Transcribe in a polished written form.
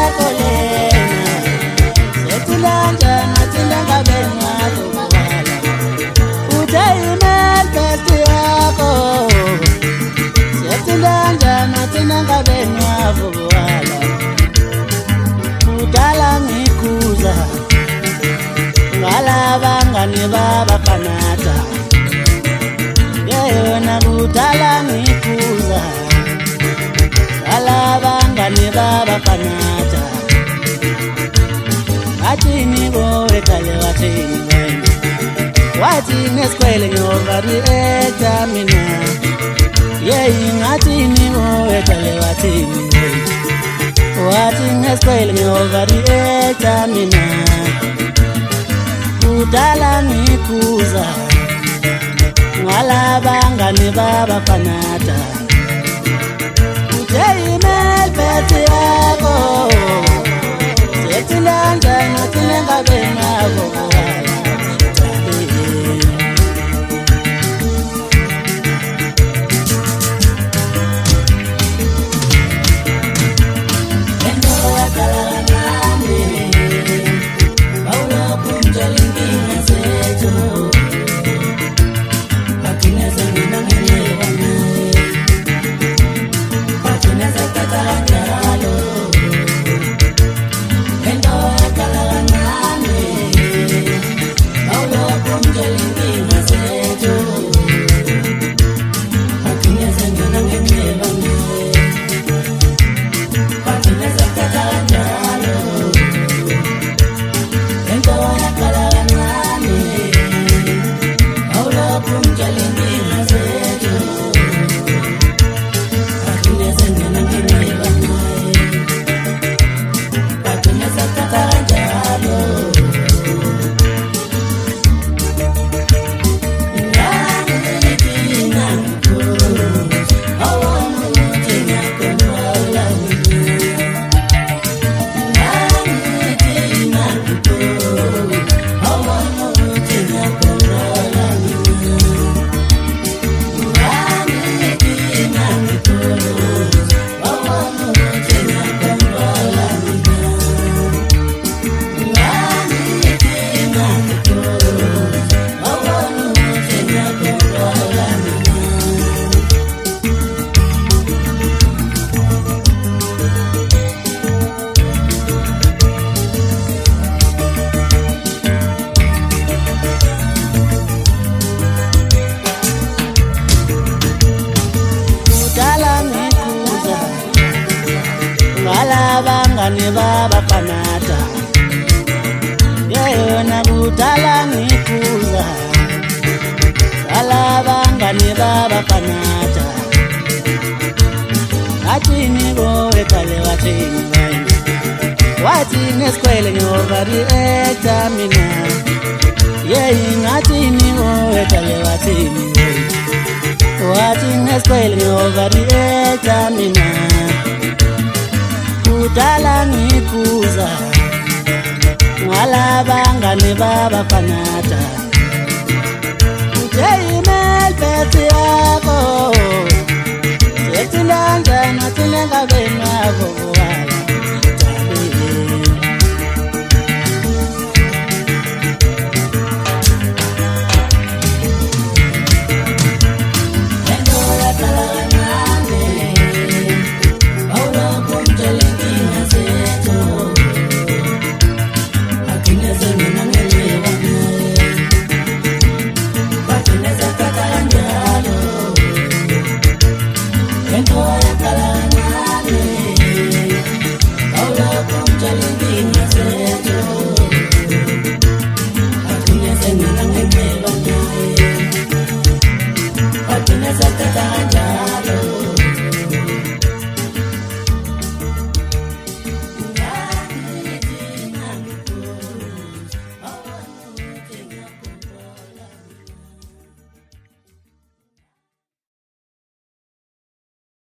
Baba Panata yena kudala ngikuza alabanga ni Baba Panata atini gorekale watini watini skwele nyovari etamina atini gorekale watini skwele nyovari etamina kudala ngikuza ngalabanga ni Baba Panata uteyimel pete yako setilanja notilenga benako ni Baba Panata yena kudala ngikuza alabanga ni Baba Panata atini gorekale watini skwele nyovari etamina atini gorekale watini skwele nyovari etamina kudala ngikuza ngalabanga ni Baba Panata uteyimel pete yako setilanja notilenga benako